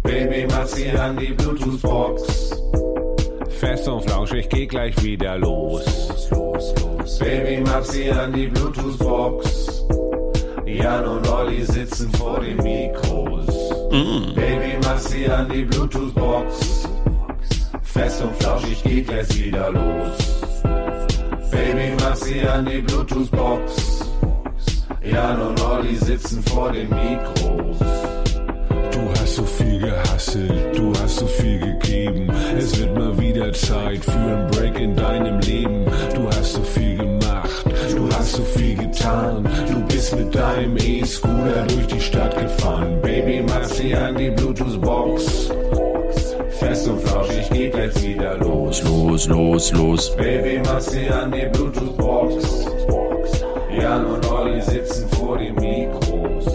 Baby, mach sie an die Bluetooth-Box. Fest und flauschig, geht gleich wieder los. Baby, mach sie an die Bluetooth-Box. Jan und Olli sitzen vor den Mikros. Baby, mach sie an die Bluetooth-Box. Fest und flauschig, geht gleich wieder los. Baby, mach sie an die Bluetooth-Box. Jan und Olli sitzen vor den Mikros. Du hast so viel gehasselt, du hast so viel gegeben. Es wird mal wieder Zeit für einen Break in deinem Leben. Du hast so viel gemacht, du hast so viel getan. Du bist mit deinem E-Scooter durch die Stadt gefahren. Baby, mach sie an die Bluetooth-Box. Fest und flauschig, geht jetzt wieder los. Los. Baby, mach sie an die Bluetooth-Box. Jan und Olli sitzen vor den Mikros.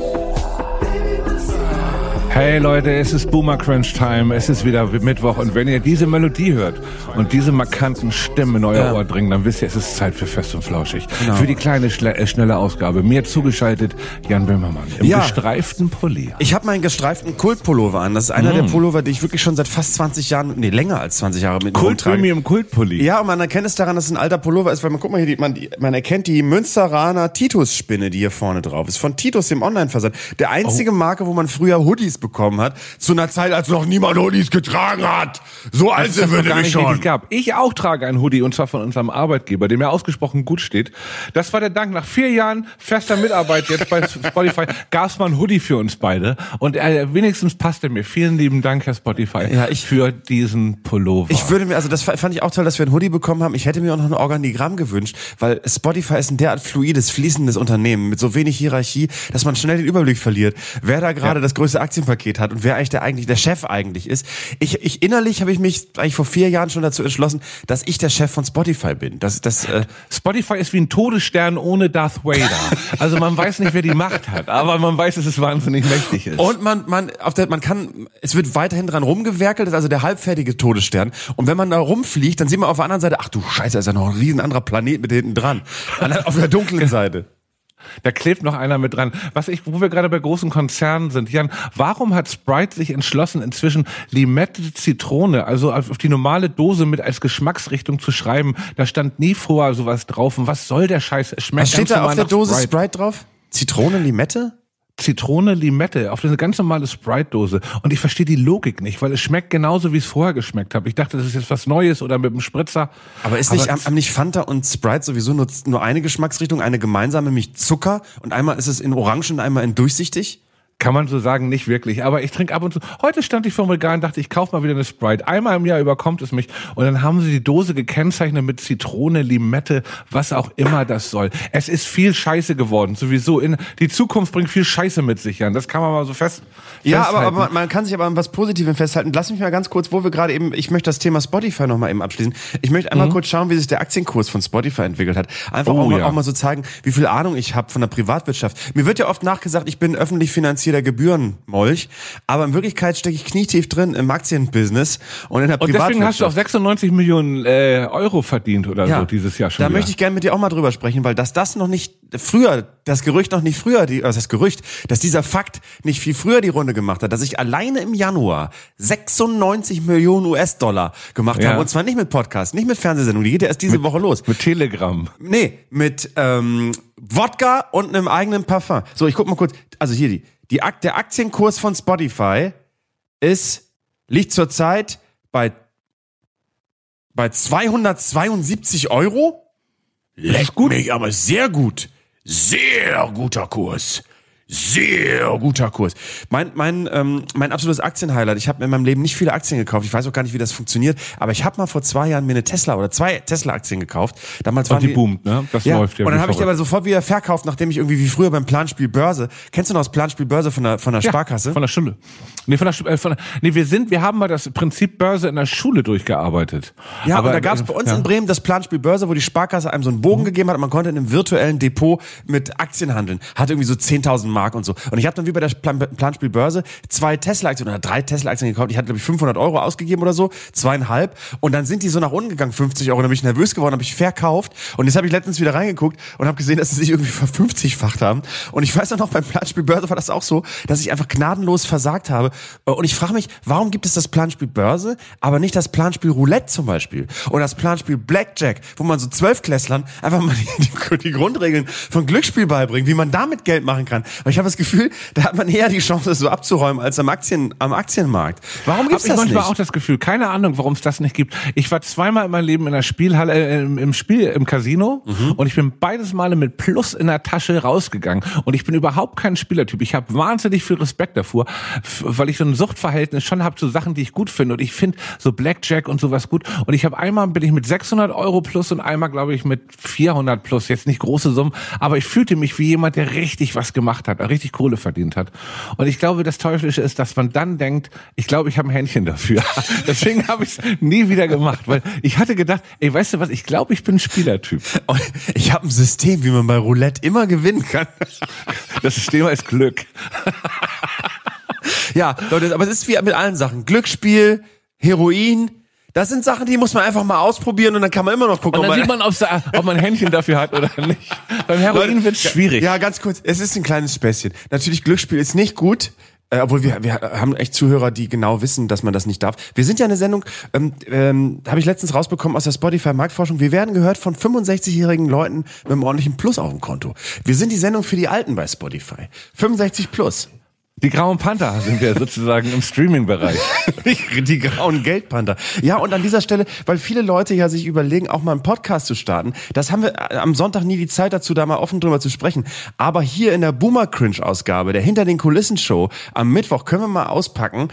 Hey Leute, es ist Boomer Crunch Time, es ist wieder Mittwoch und wenn ihr diese Melodie hört und diese markanten Stimmen in euer Ohr dringen, dann wisst ihr, es ist Zeit für Fest und Flauschig. Genau. Für die kleine, schnelle Ausgabe. Mir zugeschaltet Jan Böhmermann im gestreiften Pulli. Ich habe meinen gestreiften Kult-Pullover an. Das ist einer der Pullover, die ich wirklich schon seit fast 20 Jahren, länger als 20 Jahre mit Kult Premium Kult-Pulli. Ja, und man erkennt es daran, dass es ein alter Pullover ist, weil man, guck mal hier, man erkennt die Münsteraner Titus-Spinne, die hier vorne drauf ist. Von Titus, dem Online-Versand. Der einzige Marke, wo man früher Hoodies bekommen hat, zu einer Zeit, als noch niemand Hoodies getragen hat. So alt sind wir nämlich schon. Ich auch trage einen Hoodie, und zwar von unserem Arbeitgeber, dem ja ausgesprochen gut steht. Das war der Dank. Nach 4 Jahren fester Mitarbeit jetzt bei Spotify gab's mal ein Hoodie für uns beide. Und wenigstens passt er mir. Vielen lieben Dank, Herr Spotify, für diesen Pullover. Ich würde mir, also das fand ich auch toll, dass wir ein Hoodie bekommen haben. Ich hätte mir auch noch ein Organigramm gewünscht, weil Spotify ist ein derart fluides, fließendes Unternehmen mit so wenig Hierarchie, dass man schnell den Überblick verliert, wer da gerade das größte Aktienpaket hat und wer eigentlich der Chef eigentlich ist. Ich innerlich habe ich mich eigentlich vor 4 Jahren schon dazu entschlossen, dass ich der Chef von Spotify bin. Spotify ist wie ein Todesstern ohne Darth Vader. Also man weiß nicht, wer die Macht hat, aber man weiß, dass es wahnsinnig mächtig ist. Und es wird weiterhin dran rumgewerkelt, das ist also der halbfertige Todesstern. Und wenn man da rumfliegt, dann sieht man auf der anderen Seite, ach du Scheiße, da ist ja noch ein riesen anderer Planet mit hinten dran. Auf der dunklen Seite. Da klebt noch einer mit dran. Wo wir gerade bei großen Konzernen sind. Jan, warum hat Sprite sich entschlossen, inzwischen Limette Zitrone, also auf die normale Dose mit als Geschmacksrichtung zu schreiben? Da stand nie vorher sowas drauf. Und was soll der Scheiß? Es schmeckt was steht da auf der Dose Sprite drauf? Zitrone, Limette? Zitrone, Limette, auf eine ganz normale Sprite-Dose. Und ich verstehe die Logik nicht, weil es schmeckt genauso, wie es vorher geschmeckt hat. Ich dachte, das ist jetzt was Neues oder mit dem Spritzer. Aber haben nicht Fanta und Sprite sowieso nur eine Geschmacksrichtung, eine gemeinsame, nämlich Zucker? Und einmal ist es in Orange und einmal in durchsichtig? Kann man so sagen, nicht wirklich. Aber ich trinke ab und zu. Heute stand ich vor dem Regal und dachte, ich kaufe mal wieder eine Sprite. Einmal im Jahr überkommt es mich. Und dann haben sie die Dose gekennzeichnet mit Zitrone, Limette, was auch immer das soll. Es ist viel Scheiße geworden. Sowieso. Die Zukunft bringt viel Scheiße mit sich, Jan. Das kann man mal so festhalten. Ja, aber man kann sich aber an was Positivem festhalten. Lass mich mal ganz kurz, wo wir gerade eben, ich möchte das Thema Spotify noch mal eben abschließen. Ich möchte einmal kurz schauen, wie sich der Aktienkurs von Spotify entwickelt hat. Einfach auch mal so zeigen, wie viel Ahnung ich habe von der Privatwirtschaft. Mir wird ja oft nachgesagt, ich bin öffentlich finanzierter Gebührenmolch, aber in Wirklichkeit stecke ich knietief drin im Aktienbusiness und in der Privatwirtschaft. Und deswegen hast du auch 96 Millionen Euro verdient oder so dieses Jahr schon. Da möchte ich gerne mit dir auch mal drüber sprechen, weil dass dieser Fakt nicht viel früher die Runde gemacht hat, dass ich alleine im Januar 96 Millionen US-Dollar gemacht habe, und zwar nicht mit Podcast, nicht mit Fernsehsendung, die geht ja erst diese Woche los. Mit Telegram. Nee, mit Wodka und einem eigenen Parfum. So, ich guck mal kurz, also hier der Aktienkurs von Spotify liegt zurzeit bei 272 Euro. Leckt mich aber sehr gut. Sehr guter Kurs. Sehr guter Kurs. Mein absolutes Aktienhighlight. Ich habe in meinem Leben nicht viele Aktien gekauft. Ich weiß auch gar nicht, wie das funktioniert. Aber ich habe mal vor 2 Jahren mir eine Tesla oder 2 Tesla-Aktien gekauft. Damals waren die boomt, ne? Das läuft ja. Und dann habe ich die aber sofort wieder verkauft, nachdem ich irgendwie wie früher beim Planspiel Börse. Kennst du noch das Planspiel Börse von der Sparkasse? Von der Schule. Wir haben mal das Prinzip Börse in der Schule durchgearbeitet. Ja, aber da gab es bei uns in Bremen das Planspiel Börse, wo die Sparkasse einem so einen Bogen gegeben hat und man konnte in einem virtuellen Depot mit Aktien handeln. Hat irgendwie so 10.000 mag und so. Und ich habe dann wie bei der Planspielbörse 2 Tesla-Aktien oder 3 Tesla-Aktien gekauft. Ich hatte, glaube ich, 500 € ausgegeben oder so, 2,5. Und dann sind die so nach unten gegangen, 50 €. Dann bin ich nervös geworden, habe ich verkauft. Und jetzt habe ich letztens wieder reingeguckt und habe gesehen, dass sie sich irgendwie ver50-facht haben. Und ich weiß auch noch, beim Planspielbörse war das auch so, dass ich einfach gnadenlos versagt habe. Und ich frage mich, warum gibt es das Planspiel Börse, aber nicht das Planspiel Roulette zum Beispiel? Oder das Planspiel Blackjack, wo man so 12-Klässlern einfach mal die Grundregeln von Glücksspiel beibringt, wie man damit Geld machen kann. Weil ich habe das Gefühl, da hat man eher die Chance, das so abzuräumen, als am Aktienmarkt. Warum gibt's das nicht? Ich manchmal auch das Gefühl, keine Ahnung, warum es das nicht gibt. Ich war zweimal in meinem Leben in der Spielhalle, im Casino, und ich bin beides Male mit Plus in der Tasche rausgegangen. Und ich bin überhaupt kein Spielertyp. Ich habe wahnsinnig viel Respekt davor, weil ich so ein Suchtverhältnis schon habe zu Sachen, die ich gut finde. Und ich finde so Blackjack und sowas gut. Und ich habe einmal bin ich mit 600 € plus und einmal, glaube ich, mit 400 plus. Jetzt nicht große Summen, aber ich fühlte mich wie jemand, der richtig was gemacht hat, richtig Kohle verdient hat. Und ich glaube, das Teuflische ist, dass man dann denkt, ich glaube, ich habe ein Händchen dafür. Deswegen habe ich es nie wieder gemacht, weil ich hatte gedacht, ey, weißt du was, ich glaube, ich bin ein Spielertyp. Und ich habe ein System, wie man bei Roulette immer gewinnen kann. Das System heißt Glück. Ja, Leute, aber es ist wie mit allen Sachen. Glücksspiel, Heroin, das sind Sachen, die muss man einfach mal ausprobieren und dann kann man immer noch gucken, und dann sieht man, ob man ein Händchen dafür hat oder nicht. Beim Heroin wird's schwierig. Ja, ganz kurz, es ist ein kleines Späßchen. Natürlich, Glücksspiel ist nicht gut. Obwohl wir haben echt Zuhörer, die genau wissen, dass man das nicht darf. Wir sind ja eine Sendung, habe ich letztens rausbekommen aus der Spotify-Marktforschung, wir werden gehört von 65-jährigen Leuten mit einem ordentlichen Plus auf dem Konto. Wir sind die Sendung für die Alten bei Spotify. 65 plus. Die grauen Panther sind wir sozusagen im Streaming-Bereich. Die grauen Geldpanther. Ja, und an dieser Stelle, weil viele Leute ja sich überlegen, auch mal einen Podcast zu starten, das haben wir am Sonntag nie die Zeit dazu, da mal offen drüber zu sprechen. Aber hier in der Boomer-Cringe-Ausgabe, der Hinter-den-Kulissen-Show, am Mittwoch können wir mal auspacken.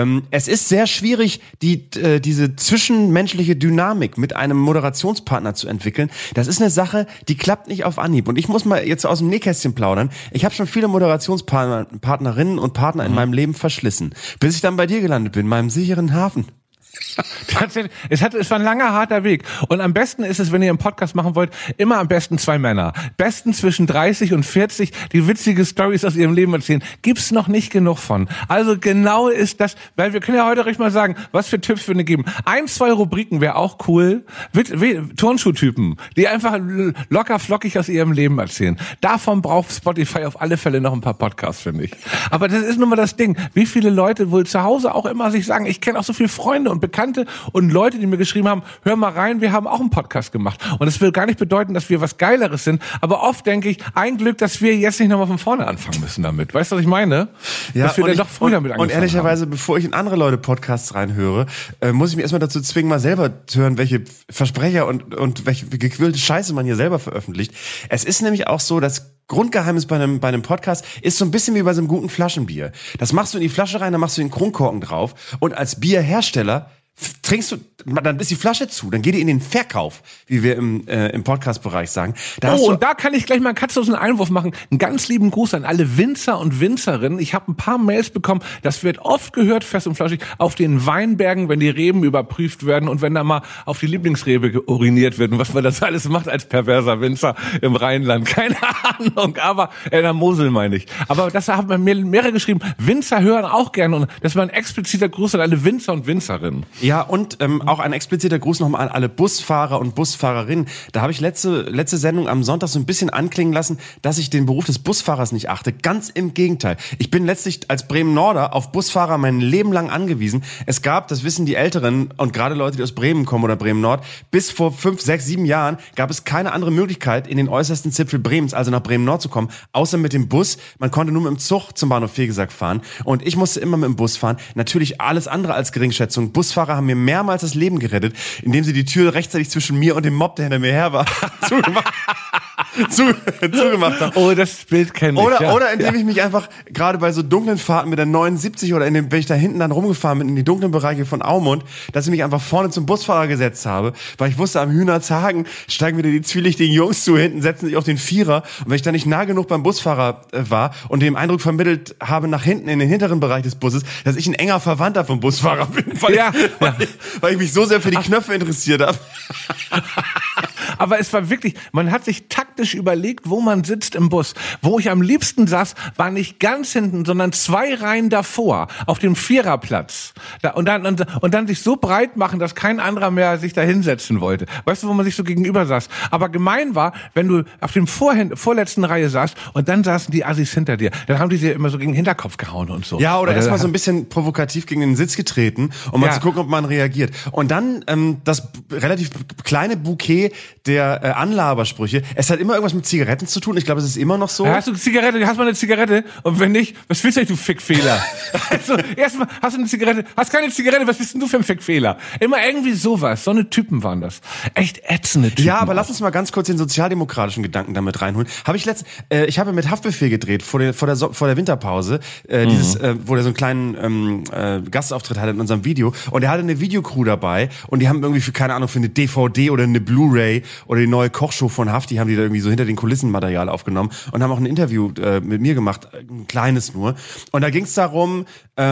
Es ist sehr schwierig, diese zwischenmenschliche Dynamik mit einem Moderationspartner zu entwickeln. Das ist eine Sache, die klappt nicht auf Anhieb. Und ich muss mal jetzt aus dem Nähkästchen plaudern. Ich habe schon viele Moderationspartnerinnen und Partner in meinem Leben verschlissen, bis ich dann bei dir gelandet bin, in meinem sicheren Hafen. Tatsächlich, es war ein langer, harter Weg. Und am besten ist es, wenn ihr einen Podcast machen wollt, immer am besten 2 Männer. Besten zwischen 30 und 40, die witzige Storys aus ihrem Leben erzählen. Gibt's noch nicht genug von. Also genau ist das, weil wir können ja heute recht mal sagen, was für Tipps wir geben. 1, 2 Rubriken wäre auch cool. Turnschuhtypen, die einfach locker flockig aus ihrem Leben erzählen. Davon braucht Spotify auf alle Fälle noch ein paar Podcasts, finde ich. Aber das ist nun mal das Ding. Wie viele Leute wohl zu Hause auch immer sich sagen, ich kenne auch so viele Freunde und Bekannte und Leute, die mir geschrieben haben, hör mal rein, wir haben auch einen Podcast gemacht. Und das will gar nicht bedeuten, dass wir was Geileres sind, aber oft denke ich, ein Glück, dass wir jetzt nicht nochmal von vorne anfangen müssen damit. Weißt du, was ich meine? Ja, dass wir dann doch früher damit angefangen haben. Und ehrlicherweise, bevor ich in andere Leute Podcasts reinhöre, muss ich mich erstmal dazu zwingen, mal selber zu hören, welche Versprecher und welche gequillte Scheiße man hier selber veröffentlicht. Es ist nämlich auch so, dass Grundgeheimnis bei einem Podcast ist so ein bisschen wie bei so einem guten Flaschenbier. Das machst du in die Flasche rein, dann machst du den Kronkorken drauf und als Bierhersteller trinkst du, dann ist die Flasche zu, dann geht die in den Verkauf, wie wir im Podcast-Bereich sagen. Und da kann ich gleich mal einen katzlosen Einwurf machen. Einen ganz lieben Gruß an alle Winzer und Winzerinnen. Ich habe ein paar Mails bekommen, das wird oft gehört, fest und flauschig, auf den Weinbergen, wenn die Reben überprüft werden und wenn da mal auf die Lieblingsrebe uriniert wird und was man das alles macht als perverser Winzer im Rheinland. Keine Ahnung, aber in der Mosel meine ich. Aber das haben mir mehrere geschrieben, Winzer hören auch gerne und das war ein expliziter Gruß an alle Winzer und Winzerinnen. Ja, und auch ein expliziter Gruß nochmal an alle Busfahrer und Busfahrerinnen. Da habe ich letzte Sendung am Sonntag so ein bisschen anklingen lassen, dass ich den Beruf des Busfahrers nicht achte. Ganz im Gegenteil. Ich bin letztlich als Bremen-Norder auf Busfahrer mein Leben lang angewiesen. Es gab, das wissen die Älteren und gerade Leute, die aus Bremen kommen oder Bremen-Nord, bis vor 5, 6, 7 Jahren gab es keine andere Möglichkeit, in den äußersten Zipfel Bremens, also nach Bremen-Nord zu kommen, außer mit dem Bus. Man konnte nur mit dem Zug zum Bahnhof Fegesack fahren und ich musste immer mit dem Bus fahren. Natürlich alles andere als Geringschätzung. Busfahrer haben mir mehrmals das Leben gerettet, indem sie die Tür rechtzeitig zwischen mir und dem Mob, der hinter mir her war, zugemacht haben. Oh, das Bild kenne ich. Oder indem ich mich einfach gerade bei so dunklen Fahrten mit der 79 oder wenn ich da hinten dann rumgefahren bin in die dunklen Bereiche von Aumund, dass ich mich einfach vorne zum Busfahrer gesetzt habe, weil ich wusste, am Hühnerzagen steigen wieder die zwielichtigen Jungs zu, hinten setzen sich auf den Vierer und wenn ich dann nicht nah genug beim Busfahrer war und dem Eindruck vermittelt habe nach hinten in den hinteren Bereich des Busses, dass ich ein enger Verwandter vom Busfahrer bin, weil ich mich so sehr für die Knöpfe interessiert habe. Aber es war wirklich, man hat sich taktisch überlegt, wo man sitzt im Bus. Wo ich am liebsten saß, war nicht ganz hinten, sondern 2 Reihen davor, auf dem Viererplatz. Und dann sich so breit machen, dass kein anderer mehr sich da hinsetzen wollte. Weißt du, wo man sich so gegenüber saß? Aber gemein war, wenn du auf dem vorletzten Reihe saßt und dann saßen die Assis hinter dir, dann haben die dir immer so gegen den Hinterkopf gehauen und so. Ja, oder erstmal so ein bisschen provokativ gegen den Sitz getreten, um mal zu gucken, ob man reagiert. Und dann das relativ kleine Bouquet der Anlabersprüche. Es hat immer irgendwas mit Zigaretten zu tun. Ich glaube, es ist immer noch so. Ja, hast du mal eine Zigarette? Und wenn nicht, was willst du, Fickfehler? Also, erstmal, hast du eine Zigarette? Hast keine Zigarette? Was bist denn du für ein Fickfehler? Immer irgendwie sowas. So eine Typen waren das. Echt ätzende Typen. Ja, aber lass uns mal ganz kurz den sozialdemokratischen Gedanken damit reinholen. Ich habe mit Haftbefehl gedreht vor der Winterpause, wo der so einen kleinen Gastauftritt hatte in unserem Video, und er hatte eine Videocrew dabei und die haben irgendwie für eine DVD oder eine Blu-ray oder die neue Kochshow von Hafti haben die da irgendwie so hinter den Kulissen Material aufgenommen und haben auch ein Interview mit mir gemacht, ein kleines nur. Und da ging es darum,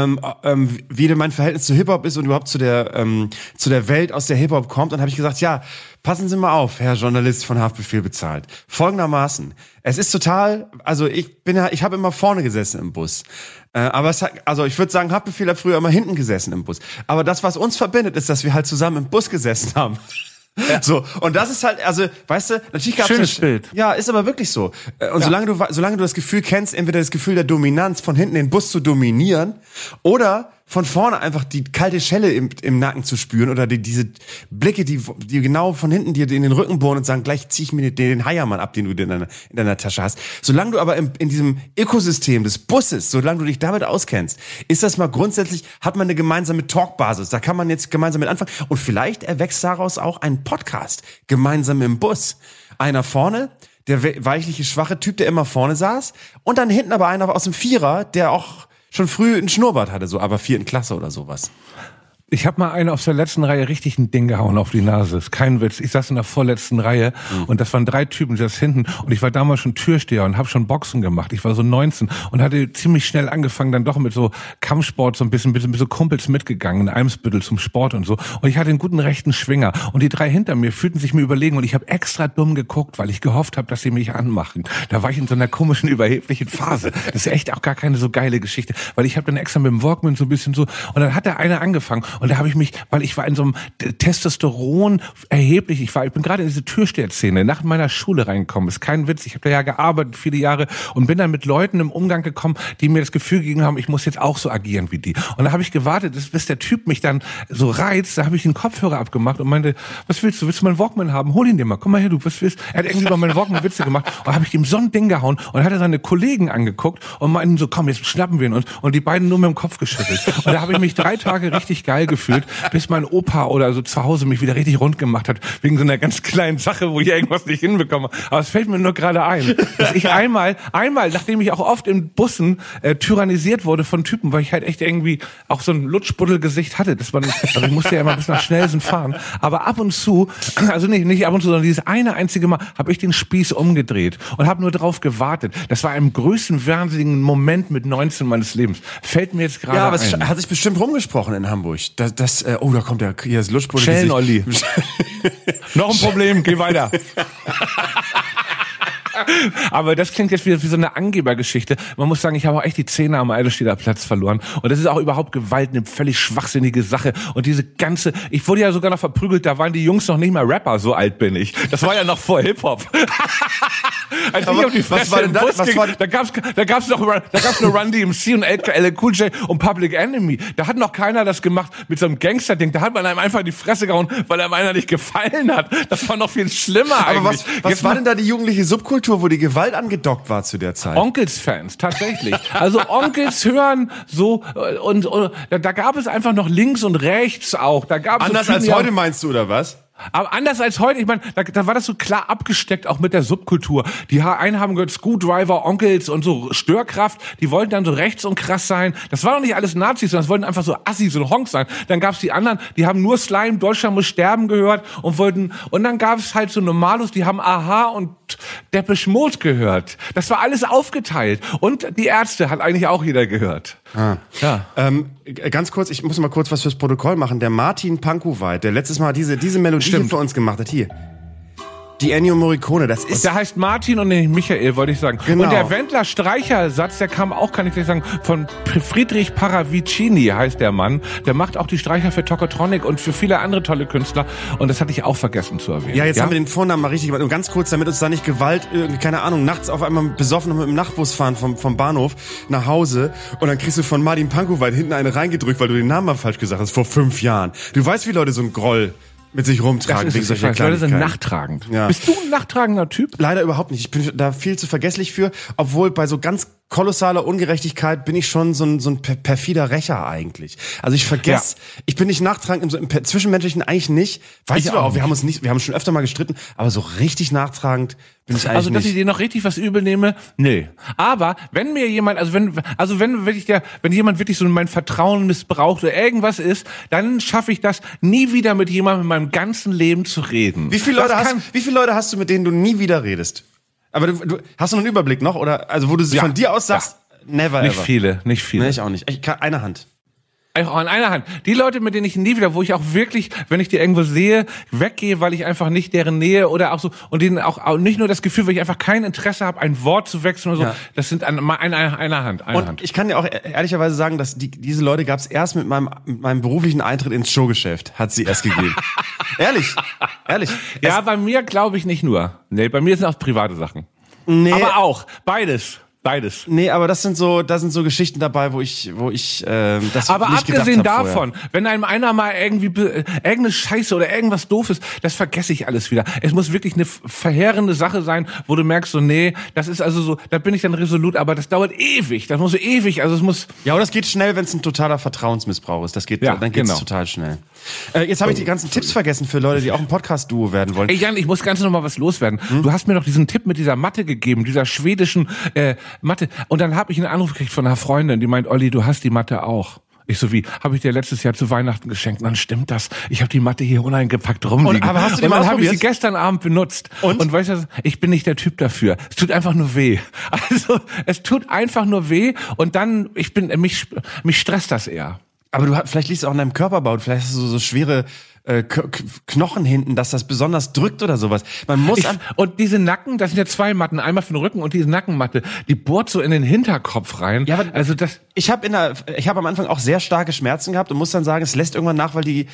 wie denn mein Verhältnis zu Hip-Hop ist und überhaupt zu der Welt, aus der Hip-Hop kommt. Und habe ich gesagt, ja, passen Sie mal auf, Herr Journalist von Haftbefehl bezahlt. Folgendermaßen, es ist total, also ich habe immer vorne gesessen im Bus. Aber ich würde sagen, Haftbefehl hat früher immer hinten gesessen im Bus. Aber das, was uns verbindet, ist, dass wir halt zusammen im Bus gesessen haben. Ja. So, und das ist halt, also, weißt du, natürlich gab's schönes Bild. Ja, ist aber wirklich so. Und solange du das Gefühl kennst, entweder das Gefühl der Dominanz, von hinten den Bus zu dominieren, oder von vorne einfach die kalte Schelle im Nacken zu spüren, oder diese Blicke, die genau von hinten dir in den Rücken bohren und sagen, gleich zieh ich mir den Heiermann ab, den du in deiner Tasche hast. Solange du aber in diesem Ökosystem des Busses, solange du dich damit auskennst, ist das mal grundsätzlich, hat man eine gemeinsame Talkbasis. Da kann man jetzt gemeinsam mit anfangen. Und vielleicht erwächst daraus auch ein Podcast, gemeinsam im Bus. Einer vorne, der weichliche, schwache Typ, der immer vorne saß, und dann hinten aber einer aus dem Vierer, der auch schon früh einen Schnurrbart hatte, so aber 4. Klasse oder sowas. Ich habe mal einen aus der letzten Reihe richtig ein Ding gehauen auf die Nase. Ist kein Witz. Ich saß in der vorletzten Reihe und das waren 3 Typen, die saß hinten, und ich war damals schon Türsteher und habe schon Boxen gemacht. Ich war so 19 und hatte ziemlich schnell angefangen, dann doch mit so Kampfsport so ein bisschen mit so Kumpels mitgegangen in Eimsbüttel zum Sport und so. Und ich hatte einen guten rechten Schwinger und die 3 hinter mir fühlten sich mir überlegen und ich habe extra dumm geguckt, weil ich gehofft habe, dass sie mich anmachen. Da war ich in so einer komischen, überheblichen Phase. Das ist echt auch gar keine so geile Geschichte, weil ich habe dann extra mit dem Walkman so ein bisschen so, und dann hat der eine angefangen und da habe ich mich, weil ich war in so einem Testosteron erheblich, ich bin gerade in diese Türsteher-Szene nach meiner Schule reingekommen, ist kein Witz, ich habe da ja gearbeitet viele Jahre und bin dann mit Leuten im Umgang gekommen, die mir das Gefühl gegeben haben, ich muss jetzt auch so agieren wie die. Und da habe ich gewartet, bis der Typ mich dann so reizt, da habe ich den Kopfhörer abgemacht und meinte, was willst du meinen Walkman haben? Hol ihn dir mal, komm mal her, du, was willst du? Er hat irgendwie über meinen Walkman Witze gemacht und habe ich ihm so ein Ding gehauen und hat er seine Kollegen angeguckt und meinten so, komm, jetzt schnappen wir ihn uns, und die beiden nur mit dem Kopf geschüttelt. Und da habe ich mich 3 Tage richtig geil gefühlt, bis mein Opa oder so zu Hause mich wieder richtig rund gemacht hat, wegen so einer ganz kleinen Sache, wo ich irgendwas nicht hinbekomme. Aber es fällt mir nur gerade ein, dass ich einmal, nachdem ich auch oft in Bussen tyrannisiert wurde von Typen, weil ich halt echt irgendwie auch so ein Lutschbuddelgesicht hatte. Also ich musste ja immer bis nach Schnellsen fahren. Aber ab und zu, also nicht ab und zu, sondern dieses eine einzige Mal, habe ich den Spieß umgedreht und habe nur drauf gewartet. Das war ein größenwahnsinnigen Moment mit 19 meines Lebens. Fällt mir jetzt gerade ein. Ja, aber es hat sich bestimmt rumgesprochen in Hamburg. Da kommt hier das Lutschbuddel. Schellen-Olli. Noch ein Problem, geh weiter. Aber das klingt jetzt wieder wie so eine Angebergeschichte. Man muss sagen, ich habe auch echt die Zähne am Eidelstedter Platz verloren. Und das ist auch überhaupt Gewalt, eine völlig schwachsinnige Sache. Und diese ganze, ich wurde ja sogar noch verprügelt, da waren die Jungs noch nicht mal Rapper, so alt bin ich. Das war ja noch vor Hip-Hop. Als ich auf die Fresse im Bus ging, da gab's nur Run DMC und LL Cool J und Public Enemy. Da hat noch keiner das gemacht mit so einem Gangster-Ding. Da hat man einem einfach die Fresse gehauen, weil einem einer nicht gefallen hat. Das war noch viel schlimmer eigentlich. Aber was war denn da die jugendliche Subkultur, wo die Gewalt angedockt war zu der Zeit? Onkels-Fans, tatsächlich. Also Onkels hören so, und da gab es einfach noch links und rechts auch. Da gab's anders so als heute, meinst du, oder was? Aber anders als heute, ich meine, da war das so klar abgesteckt, auch mit der Subkultur. Die einen haben gehört Screwdriver, Onkels und so Störkraft, die wollten dann so rechts und krass sein. Das waren doch nicht alles Nazis, sondern es wollten einfach so Assis und Honks sein. Dann gab's die anderen, die haben nur Slime, Deutschland muss sterben gehört und dann gab's halt so Normalos, die haben Aha und Depeche Mode gehört. Das war alles aufgeteilt. Und die Ärzte hat eigentlich auch jeder gehört. Ah. Ja. Ganz kurz, ich muss mal kurz was fürs Protokoll machen. Der Martin Pankow, der letztes Mal diese Melodie für uns gemacht hat. Hier. Die Ennio Morricone, das ist... Der heißt Martin und nicht Michael, wollte ich sagen. Genau. Und der Wendler-Streichersatz, der kam auch, kann ich dir sagen, von Friedrich Paravicini heißt der Mann. Der macht auch die Streicher für Tokotronic und für viele andere tolle Künstler. Und das hatte ich auch vergessen zu erwähnen. Ja, jetzt haben wir den Vornamen mal richtig gemacht. Und ganz kurz, damit uns da nicht Gewalt, keine Ahnung, nachts auf einmal besoffen und mit dem Nachtbus fahren vom Bahnhof nach Hause und dann kriegst du von Martin Pankowald hinten eine reingedrückt, weil du den Namen mal falsch gesagt hast, vor 5 Jahren. Du weißt, wie Leute so einen Groll mit sich rumtragen. Leute sind nachtragend. Ja. Bist du ein nachtragender Typ? Leider überhaupt nicht. Ich bin da viel zu vergesslich für, obwohl bei so ganz kolossaler Ungerechtigkeit bin ich schon so ein perfider Rächer eigentlich. Also ich vergesse, ich bin nicht nachtragend, im Zwischenmenschlichen eigentlich nicht. Weißt du auch, wir haben schon öfter mal gestritten, aber so richtig nachtragend bin ich eigentlich nicht. Also, dass ich dir noch richtig was übel nehme? Nee. Aber wenn mir jemand, wenn jemand wirklich so mein Vertrauen missbraucht oder irgendwas ist, dann schaffe ich das, nie wieder mit jemandem in meinem ganzen Leben zu reden. Wie viele Leute hast du, mit denen du nie wieder redest? Aber du hast du einen Überblick noch? Oder, also, wo du von dir aus sagst, never ever. Nicht viele. Nee, ich auch nicht. Eine Hand. Auch an einer Hand. Die Leute, mit denen ich nie wieder, wo ich auch wirklich, wenn ich die irgendwo sehe, weggehe, weil ich einfach nicht deren Nähe oder auch so, und denen auch nicht nur das Gefühl, weil ich einfach kein Interesse habe, ein Wort zu wechseln oder so, das sind an einer Hand. Und ich kann dir auch ehrlicherweise sagen, dass diese Leute gab es erst mit meinem beruflichen Eintritt ins Showgeschäft, hat sie erst gegeben. Ehrlich. Ja, bei mir glaube ich nicht nur. Nee, bei mir sind auch private Sachen. Nee. Aber auch, beides. Nee, aber da sind so Geschichten dabei, wo ich das aber nicht abgesehen gedacht davon, wenn einem einer mal irgendwie irgendeine Scheiße oder irgendwas doof ist, das vergesse ich alles wieder. Es muss wirklich eine verheerende Sache sein, wo du merkst so, nee, das ist also so, da bin ich dann resolut, aber das dauert ewig, das muss so ewig, also es muss... Ja, aber das geht schnell, wenn es ein totaler Vertrauensmissbrauch ist, dann geht's total schnell. Jetzt habe ich die ganzen Tipps vergessen für Leute, die auch ein Podcast-Duo werden wollen. Ey Jan, ich muss ganz noch mal was loswerden. Du hast mir doch diesen Tipp mit dieser Matte gegeben, dieser schwedischen Matte. Und dann habe ich einen Anruf gekriegt von einer Freundin, die meint, Olli, du hast die Matte auch. Ich so, wie, habe ich dir letztes Jahr zu Weihnachten geschenkt? Und dann stimmt das. Ich habe die Matte hier uneingepackt rumliegen. Aber hast du die mal ausprobiert? Und dann habe ich sie gestern Abend benutzt. Und weißt du, ich bin nicht der Typ dafür. Es tut einfach nur weh. Also, es tut einfach nur weh. Und dann, mich stresst das eher. Aber vielleicht liegst du auch in deinem Körperbau. Vielleicht hast du so schwere Knochen hinten, dass das besonders drückt oder sowas. Man muss und diese Nacken, das sind ja 2 Matten, einmal für den Rücken und diese Nackenmatte, die bohrt so in den Hinterkopf rein. Ja, aber also das. Ich habe am Anfang auch sehr starke Schmerzen gehabt und muss dann sagen, es lässt irgendwann nach, weil die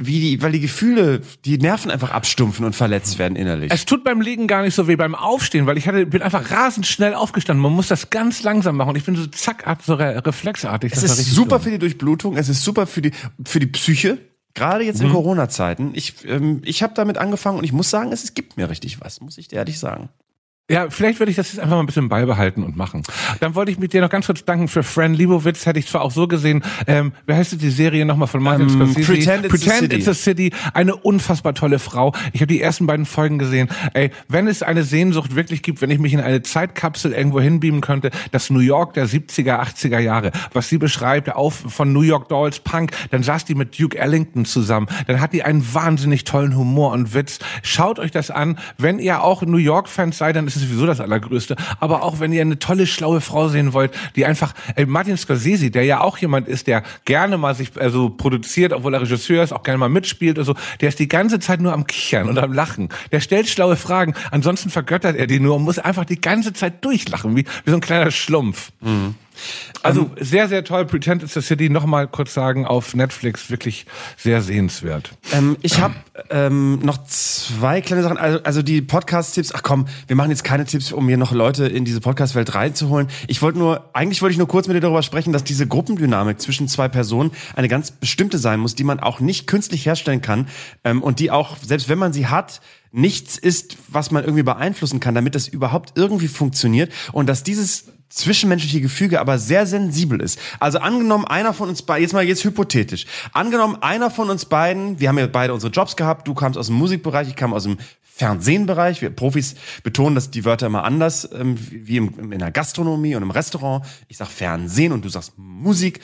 Gefühle, die Nerven einfach abstumpfen und verletzt werden innerlich. Es tut beim Liegen gar nicht so weh, beim Aufstehen, weil bin einfach rasend schnell aufgestanden. Man muss das ganz langsam machen und ich bin so so reflexartig. Es ist super für die Durchblutung, es ist super für die Psyche. Gerade jetzt in Corona-Zeiten. Ich habe damit angefangen und ich muss sagen, es gibt mir richtig was, muss ich dir ehrlich sagen. Ja, vielleicht würde ich das jetzt einfach mal ein bisschen beibehalten und machen. Dann wollte ich mit dir noch ganz kurz danken für Fran Lebowitz, hätte ich zwar auch so gesehen, wie heißt die Serie nochmal von Martin Scorsese? Pretend It's a City. Eine unfassbar tolle Frau. Ich habe die ersten beiden Folgen gesehen. Ey, wenn es eine Sehnsucht wirklich gibt, wenn ich mich in eine Zeitkapsel irgendwo hinbeamen könnte, das New York der 70er, 80er Jahre, was sie beschreibt, von New York Dolls, Punk, dann saß die mit Duke Ellington zusammen, dann hat die einen wahnsinnig tollen Humor und Witz. Schaut euch das an. Wenn ihr auch New York-Fans seid, dann ist sowieso das Allergrößte. Aber auch wenn ihr eine tolle, schlaue Frau sehen wollt, die einfach, Martin Scorsese, der ja auch jemand ist, der gerne mal sich produziert, obwohl er Regisseur ist, auch gerne mal mitspielt und so, der ist die ganze Zeit nur am Kichern und am Lachen. Der stellt schlaue Fragen, ansonsten vergöttert er die nur und muss einfach die ganze Zeit durchlachen, wie so ein kleiner Schlumpf. Mhm. Also sehr, sehr toll. Pretend It's a City, nochmal kurz sagen, auf Netflix, wirklich sehr sehenswert. Ich habe noch 2 kleine Sachen. Also die Podcast-Tipps, ach komm, wir machen jetzt keine Tipps, um hier noch Leute in diese Podcast-Welt reinzuholen. Eigentlich wollte ich nur kurz mit dir darüber sprechen, dass diese Gruppendynamik zwischen 2 Personen eine ganz bestimmte sein muss, die man auch nicht künstlich herstellen kann und die auch, selbst wenn man sie hat, nichts ist, was man irgendwie beeinflussen kann, damit das überhaupt irgendwie funktioniert und dass dieses zwischenmenschliche Gefüge aber sehr sensibel ist. Also angenommen, einer von uns beiden, jetzt hypothetisch, angenommen, einer von uns beiden, wir haben ja beide unsere Jobs gehabt, du kamst aus dem Musikbereich, ich kam aus dem Fernsehbereich. Wir Profis betonen dass die Wörter immer anders, wie in der Gastronomie und im Restaurant. Ich sag Fernsehen und du sagst Musik.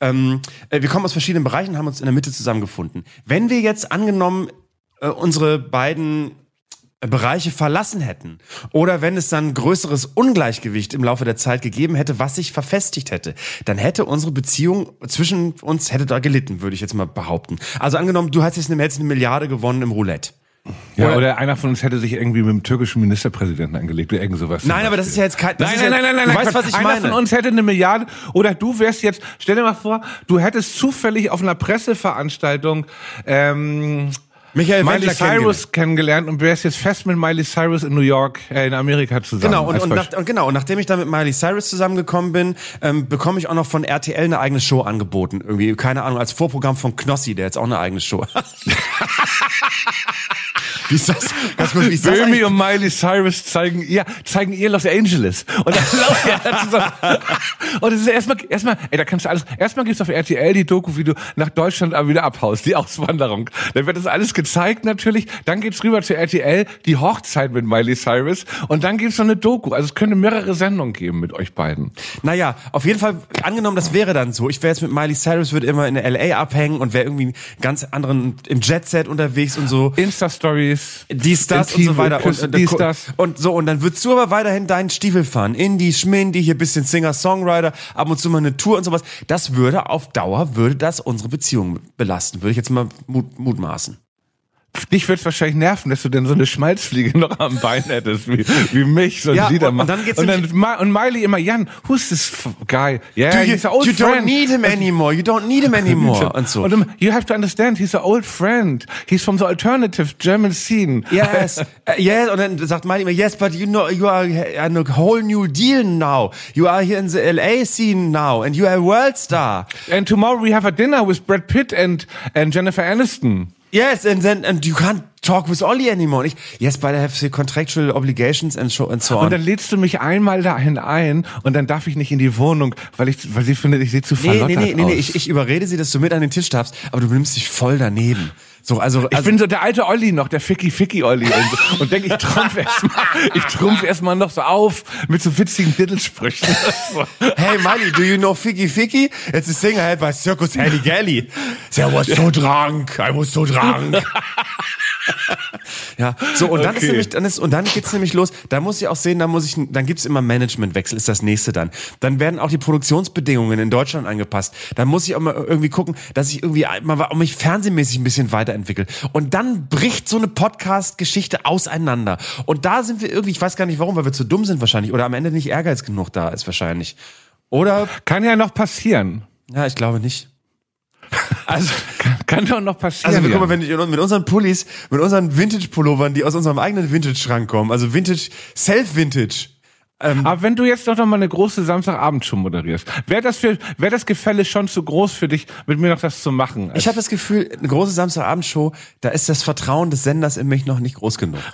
Wir kommen aus verschiedenen Bereichen und haben uns in der Mitte zusammengefunden. Wenn wir jetzt angenommen unsere beiden Bereiche verlassen hätten oder wenn es dann größeres Ungleichgewicht im Laufe der Zeit gegeben hätte, was sich verfestigt hätte, dann hätte unsere Beziehung zwischen uns hätte da gelitten, würde ich jetzt mal behaupten. Also angenommen, du hättest eine Milliarde gewonnen im Roulette. Ja, oder einer von uns hätte sich irgendwie mit dem türkischen Ministerpräsidenten angelegt oder irgend sowas. Nein, aber das ist ja jetzt kein... Nein, du weißt, was ich meine. Einer von uns hätte 1 Milliarde oder du wärst jetzt, stell dir mal vor, du hättest zufällig auf einer Presseveranstaltung Miley Cyrus kennengelernt und wärst jetzt fest mit Miley Cyrus in New York, in Amerika zusammen. Genau, und nachdem ich dann mit Miley Cyrus zusammengekommen bin, bekomme ich auch noch von RTL eine eigene Show angeboten. Irgendwie, keine Ahnung, als Vorprogramm von Knossi, der jetzt auch eine eigene Show hat. Wie ist das? Ganz kurz, wie ist das Böhmi und Miley Cyrus zeigen ihr Los Angeles. Und dann laufen wir da zusammen. Und das ist erstmal, da kannst du alles, erstmal gibt's auf RTL die Doku, wie du nach Deutschland wieder abhaust, die Auswanderung. Dann wird das alles gezeigt natürlich, dann geht's rüber zu RTL, die Hochzeit mit Miley Cyrus und dann gibt's noch eine Doku. Also es könnte mehrere Sendungen geben mit euch beiden. Naja, auf jeden Fall, angenommen, das wäre dann so. Ich wäre jetzt mit Miley Cyrus, würde immer in der LA abhängen und wäre irgendwie ganz anderen im Jet-Set unterwegs und so. Insta-Stories. Dies, das und so weiter. Und dann würdest du aber weiterhin deinen Stiefel fahren. Indie, Schmindi, hier bisschen Singer-Songwriter, ab und zu mal eine Tour und sowas. Das würde auf Dauer, unsere Beziehung belasten. Würde ich jetzt mal mutmaßen. Dich wird's wahrscheinlich nerven, dass du denn so eine Schmalzfliege noch am Bein hättest, wie mich, so ein Liedermann. Und Miley immer, Jan, who's this guy? Yeah, he's an old friend. You don't need him anymore. You don't need him anymore. Und so. Und you have to understand, he's an old friend. He's from the alternative German scene. Yes. Yes. Und dann sagt Miley immer, yes, but you know, you are in a whole new deal now. You are here in the LA scene now and you are a world star. And tomorrow we have a dinner with Brad Pitt and Jennifer Aniston. Yes, and you can't talk with Ollie anymore. Yes, but I have the contractual obligations and so on. Und dann lädst du mich einmal dahin ein und dann darf ich nicht in die Wohnung, weil sie findet, ich sehe zu verlottert aus. Nee, ich überrede sie, dass du mit an den Tisch darfst, aber du nimmst dich voll daneben. Ich bin so der alte Olli noch, der Ficky-Olli und denke, ich trumpf erstmal noch so auf mit so witzigen Diddelsprüchen. Hey Miley, do you know Ficky? It's a singer held by Circus Halligalli. I was so drunk. Ja, so und dann dann geht's nämlich los. Da muss ich auch sehen, dann gibt's immer Managementwechsel, ist das nächste dann. Dann werden auch die Produktionsbedingungen in Deutschland angepasst. Dann muss ich auch mal irgendwie gucken, dass ich irgendwie mal mich fernsehmäßig ein bisschen weiterentwickle. Und dann bricht so eine Podcast-Geschichte auseinander. Und da sind wir irgendwie, ich weiß gar nicht warum, weil wir zu dumm sind wahrscheinlich oder am Ende nicht Ehrgeiz genug da ist wahrscheinlich. Oder? Kann ja noch passieren. Ja, ich glaube nicht. Also kann doch noch passieren. Also guck mal, wenn ich mit unseren Pullis, mit unseren Vintage-Pullovern, die aus unserem eigenen Vintage-Schrank kommen, also Vintage, Self-Vintage. Aber wenn du jetzt noch mal eine große Samstagabendshow moderierst, wäre das Gefälle schon zu groß für dich, mit mir noch das zu machen? Ich habe das Gefühl, eine große Samstagabendshow, da ist das Vertrauen des Senders in mich noch nicht groß genug.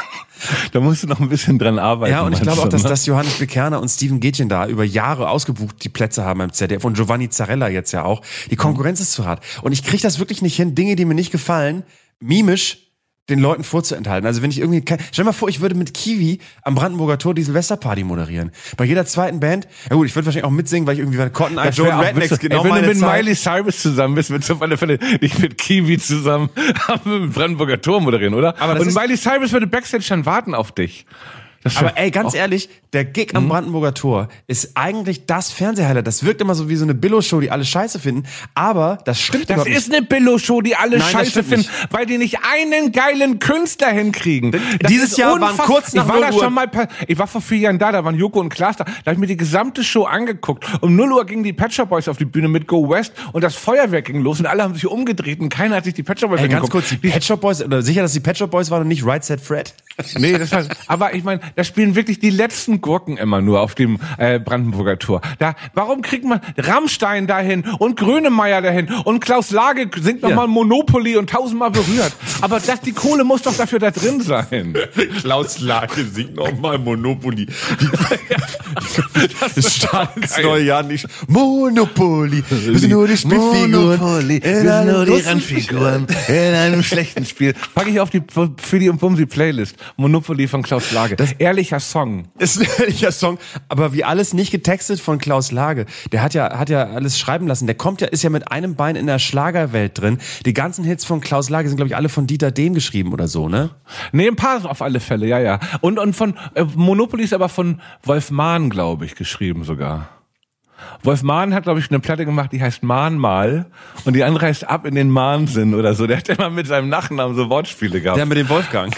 Da musst du noch ein bisschen dran arbeiten. Ja, und ich glaube auch, dass Johannes Bekerner und Steven Gätjen da über Jahre ausgebucht die Plätze haben beim ZDF und Giovanni Zarella jetzt ja auch. Die Konkurrenz ist zu hart. Und ich kriege das wirklich nicht hin, Dinge, die mir nicht gefallen, mimisch den Leuten vorzuenthalten. Also wenn ich irgendwie, stell dir mal vor, ich würde mit Kiwi am Brandenburger Tor die Silvesterparty moderieren. Bei jeder zweiten Band, ja gut, ich würde wahrscheinlich auch mitsingen, weil ich irgendwie bei Cotton Eye Joe und Rednecks genau meine Zeit. Wenn du mit Miley Cyrus zusammen bist, willst du auf alle Fälle nicht mit Kiwi zusammen am Brandenburger Tor moderieren, oder? Und Miley Cyrus würde Backstage dann warten auf dich. Aber ey, ganz ehrlich, der Gig am Brandenburger Tor ist eigentlich das Fernsehhighlight. Das wirkt immer so wie so eine Billo-Show, die alle scheiße finden. Aber das stimmt überhaupt nicht. Das ist eine Billo-Show, die alle scheiße finden, weil die nicht einen geilen Künstler hinkriegen. Dieses Jahr waren kurz nach 0 Uhr. Ich war vor 4 Jahren da waren Joko und Klaas da. Da habe ich mir die gesamte Show angeguckt. Um 0 Uhr gingen die Pet Shop Boys auf die Bühne mit Go West und das Feuerwerk ging los und alle haben sich umgedreht und keiner hat sich die Pet Shop Boys angeguckt. Ganz kurz, die Pet Shop Boys, oder sicher, dass die Pet Shop Boys waren und nicht Right Said Fred? Nee, aber ich meine, da spielen wirklich die letzten Gurken immer nur auf dem Brandenburger Tor. Warum kriegt man Rammstein dahin und Grönemeyer dahin und Klaus Lage singt nochmal Monopoly und 1000-mal berührt. Aber die Kohle muss doch dafür da drin sein. Klaus Lage singt nochmal Monopoly. Das startet ins neue Jahr nicht. Monopoly. Wir sind nur die Spielfiguren. Monopoly. Wir sind nur die Randfiguren in einem schlechten Spiel. Packe ich auf die für die Bumsi Playlist. Monopoly von Klaus Lage. Das ist ehrlicher Song. Ist ein ehrlicher Song, aber wie alles nicht getextet von Klaus Lage. Der hat ja alles schreiben lassen. Der ist ja mit einem Bein in der Schlagerwelt drin. Die ganzen Hits von Klaus Lage sind, glaube ich, alle von Dieter Dehm geschrieben oder so, ne? Nee, ein paar auf alle Fälle, ja. Und von Monopoly ist aber von Wolf Mahn, glaube ich, geschrieben sogar. Wolf Mahn hat, glaube ich, eine Platte gemacht, die heißt Mahnmal und die andere heißt Ab in den Mahnsinn oder so. Der hat immer mit seinem Nachnamen so Wortspiele gehabt. Der mit dem Wolfgang.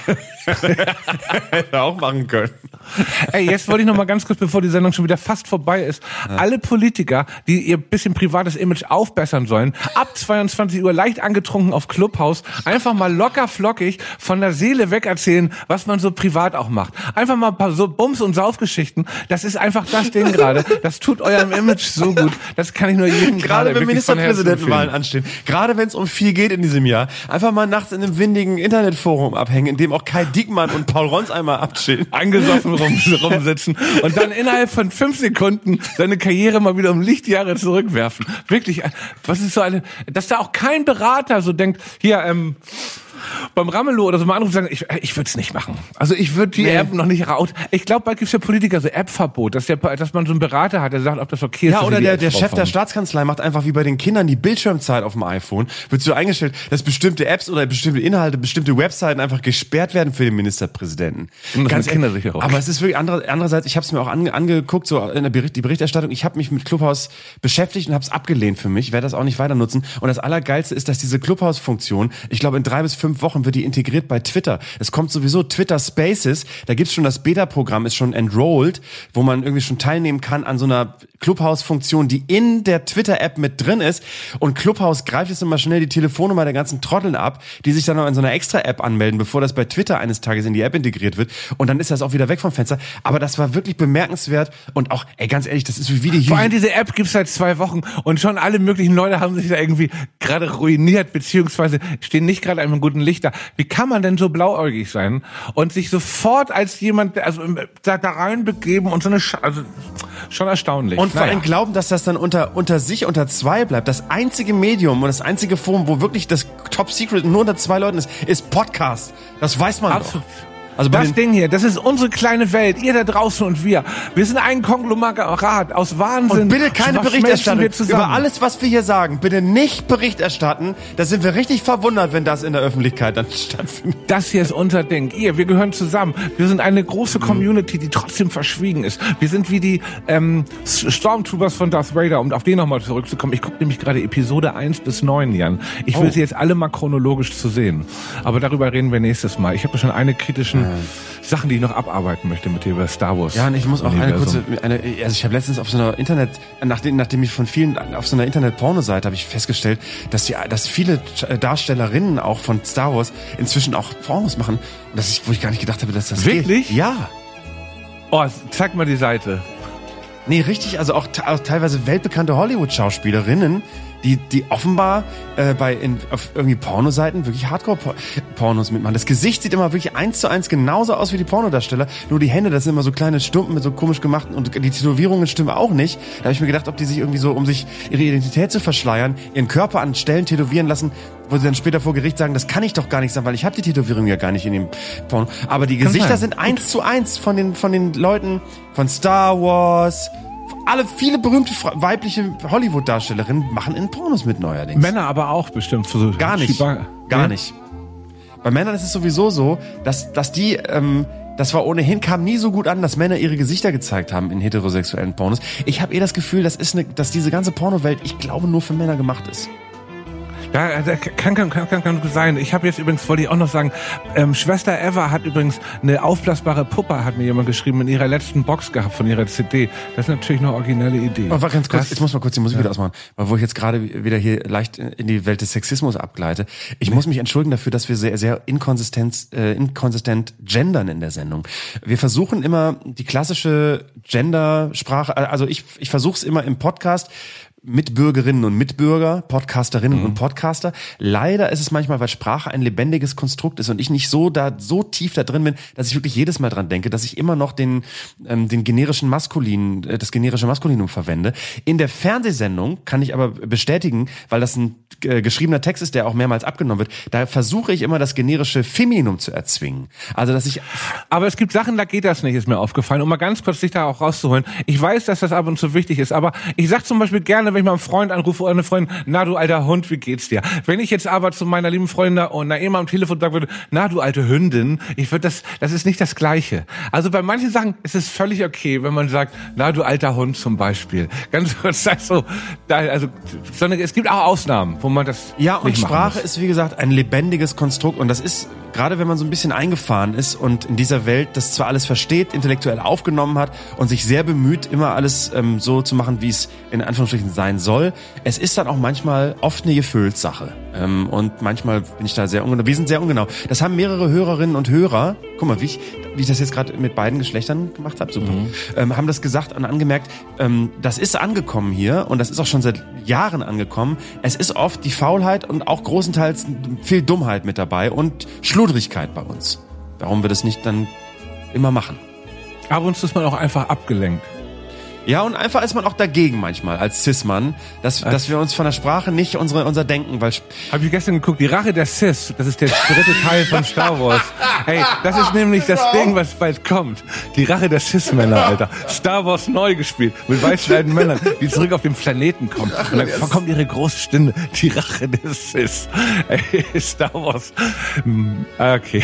Hätte auch machen können. Ey, jetzt wollte ich noch mal ganz kurz, bevor die Sendung schon wieder fast vorbei ist, alle Politiker, die ihr bisschen privates Image aufbessern sollen, ab 22 Uhr leicht angetrunken auf Clubhouse, einfach mal locker flockig von der Seele weg erzählen, was man so privat auch macht. Einfach mal ein paar so Bums- und Saufgeschichten. Das ist einfach das Ding gerade. Das tut eurem Image so gut. Das kann ich nur jedem gerade wenn Ministerpräsidentenwahlen anstehen. Gerade wenn es um viel geht in diesem Jahr. Einfach mal nachts in einem windigen Internetforum abhängen, in dem auch Kai Diekmann und Paul Rons einmal abchillen. Angesoffen rumsitzen und dann innerhalb von 5 Sekunden seine Karriere mal wieder um Lichtjahre zurückwerfen. Wirklich, was ist so eine, dass da auch kein Berater so denkt, hier, beim Ramelow oder so mal anrufen und sagen, ich würde es nicht machen. Also ich würde die App noch nicht raus. Ich glaube, bald gibt's ja Politiker so App-Verbot, dass man so einen Berater hat, der sagt, ob das okay ist. Ja, oder der Chef der Staatskanzlei macht einfach wie bei den Kindern die Bildschirmzeit auf dem iPhone. Wird so eingestellt, dass bestimmte Apps oder bestimmte Inhalte, bestimmte Webseiten einfach gesperrt werden für den Ministerpräsidenten. Und das ganz kindersicher auch. Aber es ist wirklich andererseits, ich habe es mir auch angeguckt, so in die Berichterstattung, ich habe mich mit Clubhouse beschäftigt und habe es abgelehnt für mich, werde das auch nicht weiter nutzen. Und das Allergeilste ist, dass diese Clubhouse-Funktion, ich glaube in 3 bis 5 Wochen wird die integriert bei Twitter. Es kommt sowieso Twitter Spaces, da gibt's schon das Beta-Programm, ist schon enrolled, wo man irgendwie schon teilnehmen kann an so einer Clubhouse-Funktion, die in der Twitter-App mit drin ist. Und Clubhouse greift jetzt immer schnell die Telefonnummer der ganzen Trotteln ab, die sich dann noch in so einer Extra-App anmelden, bevor das bei Twitter eines Tages in die App integriert wird. Und dann ist das auch wieder weg vom Fenster. Aber das war wirklich bemerkenswert und auch, ganz ehrlich, das ist wie die... Vor allem diese App gibt's seit 2 Wochen und schon alle möglichen Leute haben sich da irgendwie gerade ruiniert, beziehungsweise stehen nicht gerade einem guten Licht da. Wie kann man denn so blauäugig sein und sich sofort als jemand, also da reinbegeben und so eine, also schon erstaunlich. Und vor allem glauben, dass das dann unter unter 2 bleibt. Das einzige Medium und das einzige Forum, wo wirklich das Top Secret nur unter 2 Leuten ist Podcast. Das weiß man Absolut. doch. Also das Ding hier, das ist unsere kleine Welt, ihr da draußen und wir. Wir sind ein Konglomerat aus Wahnsinn. Und bitte keine Berichterstattung über alles, was wir hier sagen. Bitte nicht Bericht erstatten. Da sind wir richtig verwundert, wenn das in der Öffentlichkeit dann stattfindet. Das hier ist unser Ding. Wir gehören zusammen. Wir sind eine große Community, die trotzdem verschwiegen ist. Wir sind wie die Stormtroopers von Darth Vader, um auf den nochmal zurückzukommen. Ich gucke nämlich gerade Episode 1 bis 9, Jan. Ich will sie jetzt alle mal chronologisch zu sehen. Aber darüber reden wir nächstes Mal. Ich habe schon eine kritischen Sachen, die ich noch abarbeiten möchte mit dir über Star Wars. Ja, und ich muss auch also ich habe letztens auf so einer nachdem ich von vielen auf so einer Internet-Porno-Seite habe ich festgestellt, dass viele Darstellerinnen auch von Star Wars inzwischen auch Pornos machen, wo ich gar nicht gedacht habe, dass das wirklich geht. Ja. Oh, zeig mal die Seite. Nee, richtig, also auch teilweise weltbekannte Hollywood-Schauspielerinnen, die offenbar auf irgendwie Pornoseiten wirklich Hardcore-Pornos mitmachen. Das Gesicht sieht immer wirklich 1:1 genauso aus wie die Pornodarsteller, nur die Hände, das sind immer so kleine Stumpen mit so komisch gemachten und die Tätowierungen stimmen auch nicht. Da habe ich mir gedacht, ob die sich irgendwie so, um sich ihre Identität zu verschleiern, ihren Körper an Stellen tätowieren lassen, wo sie dann später vor Gericht sagen, das kann ich doch gar nicht sein, weil ich habe die Tätowierung ja gar nicht in dem Porno. Aber die Gesichter sind 1:1 von den Leuten von Star Wars. Viele berühmte weibliche Hollywood-Darstellerinnen machen in Pornos mit neuerdings. Männer aber auch bestimmt. So gar nicht. Gar nicht. Bei Männern ist es sowieso so, dass die, das kam nie so gut an, dass Männer ihre Gesichter gezeigt haben in heterosexuellen Pornos. Ich habe das Gefühl, dass diese ganze Pornowelt, ich glaube, nur für Männer gemacht ist. Ja, kann sein. Ich habe jetzt übrigens, wollte ich auch noch sagen, Schwester Eva hat übrigens eine aufblasbare Puppe, hat mir jemand geschrieben, in ihrer letzten Box gehabt von ihrer CD. Das ist natürlich eine originelle Idee. Aber ganz kurz, jetzt muss mal kurz die Musik wieder ausmachen, weil wo ich jetzt gerade wieder hier leicht in die Welt des Sexismus abgleite. Ich muss mich entschuldigen dafür, dass wir sehr, sehr inkonsistent gendern in der Sendung. Wir versuchen immer die klassische Gendersprache, also ich versuche es immer im Podcast, Mitbürgerinnen und Mitbürger, Podcasterinnen und Podcaster. Leider ist es manchmal, weil Sprache ein lebendiges Konstrukt ist und ich nicht so tief da drin bin, dass ich wirklich jedes Mal dran denke, dass ich immer noch das generische Maskulinum verwende. In der Fernsehsendung kann ich aber bestätigen, weil das ein geschriebener Text ist, der auch mehrmals abgenommen wird, da versuche ich immer das generische Femininum zu erzwingen. Also, aber es gibt Sachen, da geht das nicht, ist mir aufgefallen. Um mal ganz kurz sich da auch rauszuholen. Ich weiß, dass das ab und zu wichtig ist, aber ich sag zum Beispiel gerne gerne, wenn ich mal einen Freund anrufe oder eine Freundin, na du alter Hund, wie geht's dir? Wenn ich jetzt aber zu meiner lieben Freundin und Naima am Telefon sagen würde, na du alte Hündin, das ist nicht das Gleiche. Also bei manchen Sachen ist es völlig okay, wenn man sagt, na du alter Hund zum Beispiel. Ganz kurz, sondern es gibt auch Ausnahmen, wo man das ja, und nicht Sprache ist, wie gesagt, ein lebendiges Konstrukt und das ist, gerade wenn man so ein bisschen eingefahren ist und in dieser Welt das zwar alles versteht, intellektuell aufgenommen hat und sich sehr bemüht, immer alles so zu machen, wie es in Anführungsstrichen sein soll, es ist dann auch manchmal oft eine Gefühlssache. Und manchmal bin ich da sehr ungenau. Wir sind sehr ungenau. Das haben mehrere Hörerinnen und Hörer, guck mal, wie ich das jetzt gerade mit beiden Geschlechtern gemacht habe, super, haben das gesagt und angemerkt, das ist angekommen hier und das ist auch schon seit Jahren angekommen. Es ist oft die Faulheit und auch großenteils viel Dummheit mit dabei und Schludrigkeit bei uns. Warum wir das nicht dann immer machen? Ab und zu ist man auch einfach abgelenkt. Ja, und einfach ist man auch dagegen manchmal als Cis-Mann, dass wir uns von der Sprache nicht unser Denken, weil... Hab ich gestern geguckt, die Rache der Cis, das ist der dritte Teil von Star Wars. Ey, das ist nämlich das Ding, was bald kommt. Die Rache der Cis-Männer, Alter. Star Wars neu gespielt, mit weißschneidenden Männern, die zurück auf den Planeten kommen. Und dann kommt ihre große Stunde, die Rache der Cis. Ey, Star Wars. Okay.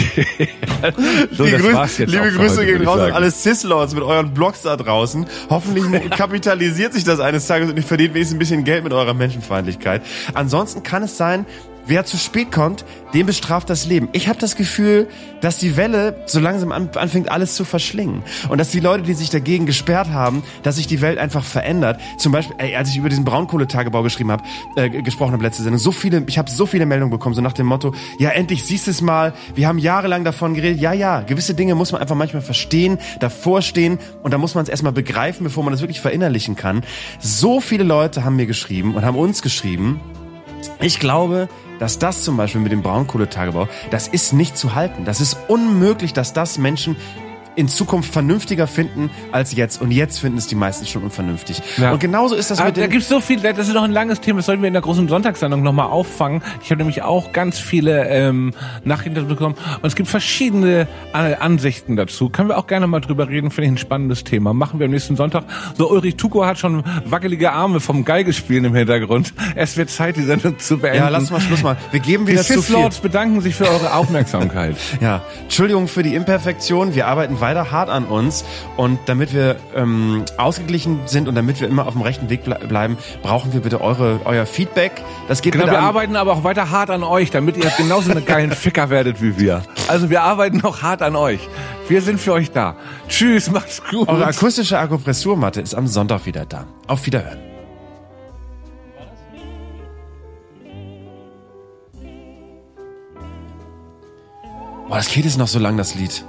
So, das war's jetzt liebe Grüße gehen raus an alle Cis-Lords mit euren Blogs da draußen. Hoffentlich kapitalisiert sich das eines Tages und ihr verdient wenigstens ein bisschen Geld mit eurer Menschenfeindlichkeit. Ansonsten kann es sein, wer zu spät kommt, den bestraft das Leben. Ich habe das Gefühl, dass die Welle so langsam anfängt, alles zu verschlingen. Und dass die Leute, die sich dagegen gesperrt haben, dass sich die Welt einfach verändert. Zum Beispiel, als ich über diesen Braunkohletagebau gesprochen habe letzte Sendung, ich habe so viele Meldungen bekommen, so nach dem Motto, ja, endlich siehst du es mal, wir haben jahrelang davon geredet, ja, gewisse Dinge muss man einfach manchmal verstehen, davor stehen und da muss man es erstmal begreifen, bevor man das wirklich verinnerlichen kann. So viele Leute haben mir geschrieben und haben uns geschrieben, ich glaube, dass das zum Beispiel mit dem Braunkohletagebau, das ist nicht zu halten. Das ist unmöglich, dass das Menschen in Zukunft vernünftiger finden als jetzt. Und jetzt finden es die meisten schon unvernünftig. Ja. Und genauso ist das mit da gibt's so viel, das ist noch ein langes Thema, das sollten wir in der großen Sonntagssendung nochmal auffangen. Ich habe nämlich auch ganz viele Nachrichten bekommen. Und es gibt verschiedene Ansichten dazu. Können wir auch gerne mal drüber reden, finde ich ein spannendes Thema. Machen wir am nächsten Sonntag. So, Ulrich Tuko hat schon wackelige Arme vom Geigespielen im Hintergrund. Es wird Zeit, die Sendung zu beenden. Ja, lass mal Schluss machen. Wir geben wieder zu viel. Die Cis-Lords bedanken sich für eure Aufmerksamkeit. Ja, Entschuldigung für die Imperfektion. Wir arbeiten weiter hart an uns und damit wir ausgeglichen sind und damit wir immer auf dem rechten Weg bleiben, brauchen wir bitte euer Feedback. Das geht genau, wir arbeiten aber auch weiter hart an euch, damit ihr genauso eine geilen Ficker werdet wie wir. Also wir arbeiten noch hart an euch. Wir sind für euch da. Tschüss, macht's gut. Eure akustische Akupressurmatte ist am Sonntag wieder da. Auf Wiederhören. Boah, das geht jetzt noch so lang, das Lied.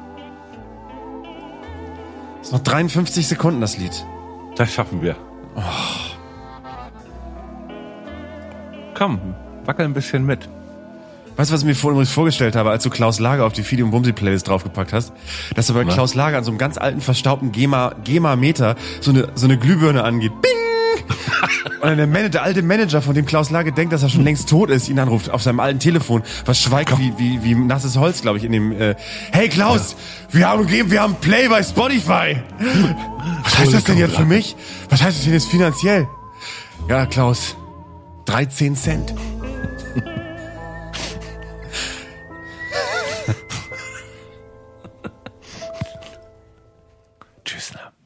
Ist noch 53 Sekunden, das Lied. Das schaffen wir. Oh. Komm, wackel ein bisschen mit. Weißt du, was ich mir vorhin vorgestellt habe, als du Klaus Lager auf die Fidi und Bumsi Playlist draufgepackt hast? Dass du bei Klaus Lager an so einem ganz alten, verstaubten GEMA-Meter so eine Glühbirne angeht. Bing! Und dann der alte Manager, von dem Klaus Lager denkt, dass er schon längst tot ist, ihn anruft auf seinem alten Telefon, was schweigt wie nasses Holz, glaube ich, in dem, hey Klaus, wir haben Play bei Spotify. Was heißt das denn jetzt für mich? Was heißt das denn jetzt finanziell? Ja, Klaus, 13 Cent. Tschüss.